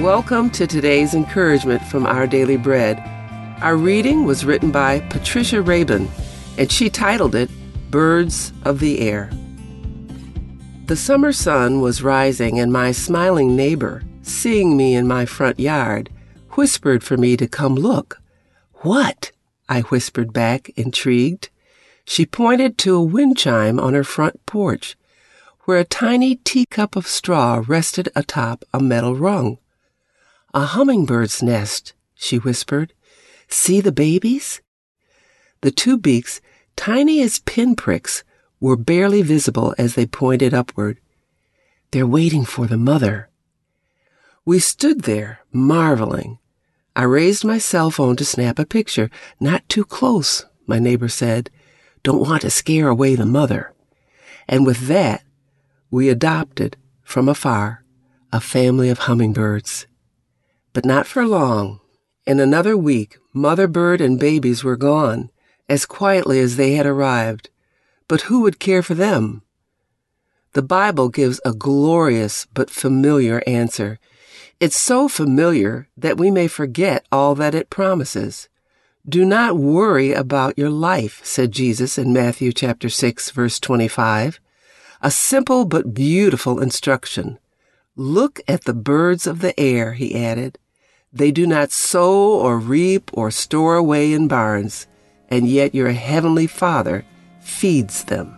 Welcome to today's encouragement from Our Daily Bread. Our reading was written by Patricia Rabin, and she titled it, Birds of the Air. The summer sun was rising, and my smiling neighbor, seeing me in my front yard, whispered for me to come look. "What?" I whispered back, intrigued. She pointed to a wind chime on her front porch, where a tiny teacup of straw rested atop a metal rung. "A hummingbird's nest," she whispered. "See the babies?" The two beaks, tiny as pinpricks, were barely visible as they pointed upward. "They're waiting for the mother." We stood there, marveling. I raised my cell phone to snap a picture. "Not too close," my neighbor said. "Don't want to scare away the mother." And with that, we adopted, from afar, a family of hummingbirds. But not for long. In another week, mother bird and babies were gone, as quietly as they had arrived. But who would care for them? The Bible gives a glorious but familiar answer. It's so familiar that we may forget all that it promises. "Do not worry about your life," said Jesus in Matthew chapter 6, verse 25. A simple but beautiful instruction. "Look at the birds of the air," he added. "They do not sow or reap or store away in barns, and yet your heavenly Father feeds them."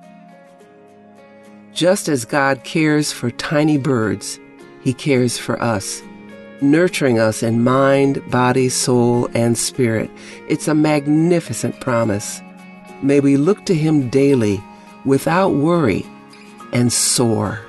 Just as God cares for tiny birds, He cares for us, nurturing us in mind, body, soul, and spirit. It's a magnificent promise. May we look to Him daily without worry and soar.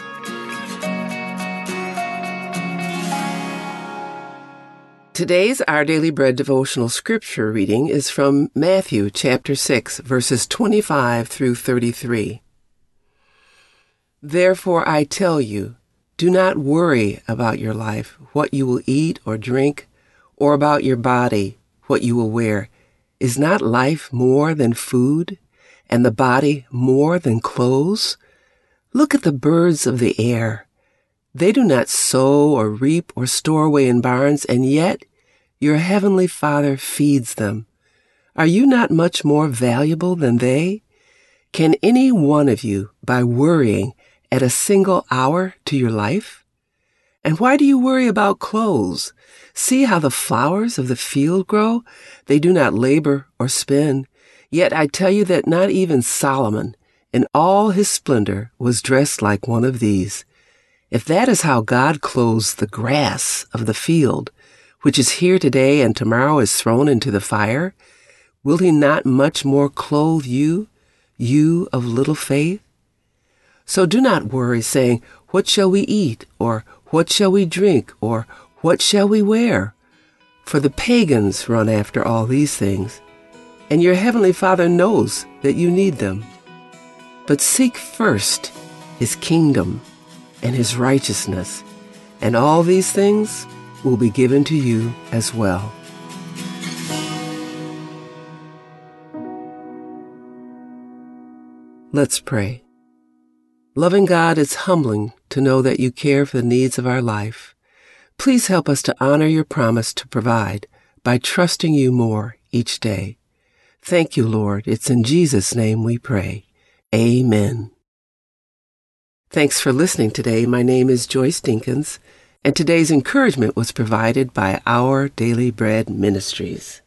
Today's Our Daily Bread devotional scripture reading is from Matthew chapter 6, verses 25 through 33. "Therefore I tell you, do not worry about your life, what you will eat or drink, or about your body, what you will wear. Is not life more than food, and the body more than clothes? Look at the birds of the air. They do not sow or reap or store away in barns, and yet your heavenly Father feeds them. Are you not much more valuable than they? Can any one of you, by worrying, add a single hour to your life? And why do you worry about clothes? See how the flowers of the field grow? They do not labor or spin. Yet I tell you that not even Solomon, in all his splendor, was dressed like one of these. If that is how God clothes the grass of the field, which is here today and tomorrow is thrown into the fire, will He not much more clothe you, you of little faith? So do not worry, saying, 'What shall we eat?' or 'What shall we drink?' or 'What shall we wear?' For the pagans run after all these things, and your heavenly Father knows that you need them. But seek first His kingdom and His righteousness, and all these things will be given to you as well." Let's pray. Loving God, it's humbling to know that you care for the needs of our life. Please help us to honor your promise to provide by trusting you more each day. Thank you, Lord. It's in Jesus' name we pray. Amen. Thanks for listening today. My name is Joyce Dinkins, and today's encouragement was provided by Our Daily Bread Ministries.